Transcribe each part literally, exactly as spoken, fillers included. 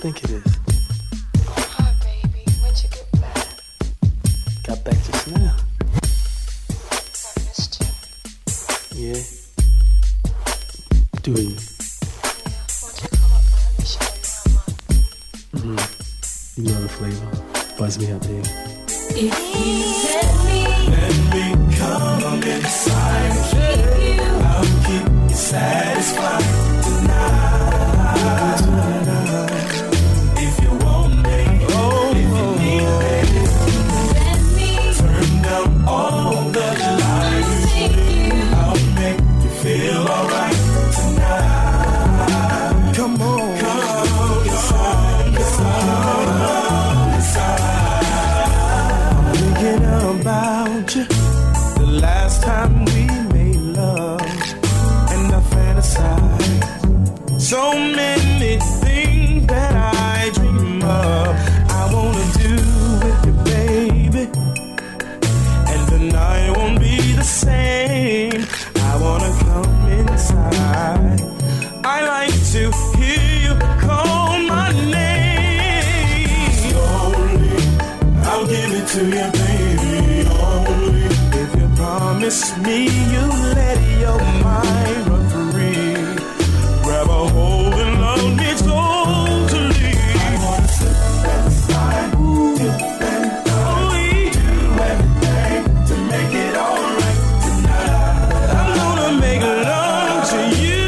think it is. Hi, baby. When'd you get back? Got back just now. I missed you. Yeah. Do you? Yeah, won't you come up and let me show you how much? Mm-hmm. You know the flavor. Buzz me up, baby. If you let me, let me come inside. Keep you. I'll keep you satisfied tonight. tonight. If you want me, oh, if you need me, let me turn down all the lights. I'll make you feel alright tonight. Come on, come inside, come inside. I'm thinking about you. The last time we made love, and I fantasize so many things that I dream of. I wanna do with you, baby, and the night won't be the same. I wanna come inside. I like to hear you call my name. Slowly, I'll give it to you, baby. Only if you promise me you let your mind run free. Grab a hold and love me totally. I wanna slip inside, dip and oh, do everything to make it alright tonight. I'm gonna make love to you,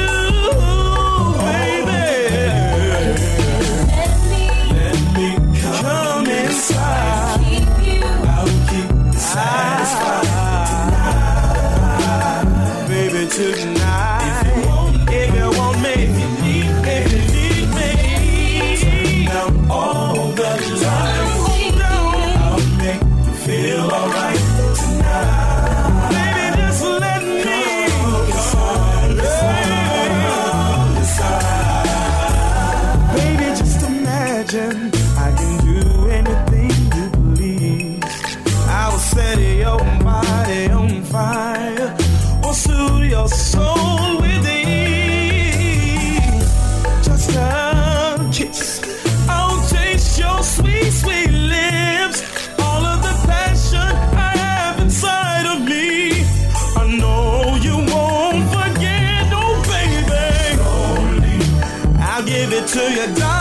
baby. let me, Let me come inside. keep you. I'll keep you satisfied tonight, baby, tonight. If you want, if you want me, if you need me, if you need me, turn down all the lights. I'll make you feel alright tonight. Baby, just let me come inside, inside, inside. Baby, just imagine I can do anything you please. I will set your body on fire or soothe your soul with ease. Just a kiss, I'll taste your sweet, sweet lips. All of the passion I have inside of me, I know you won't forget, oh baby. Slowly, I'll give it to you, darling.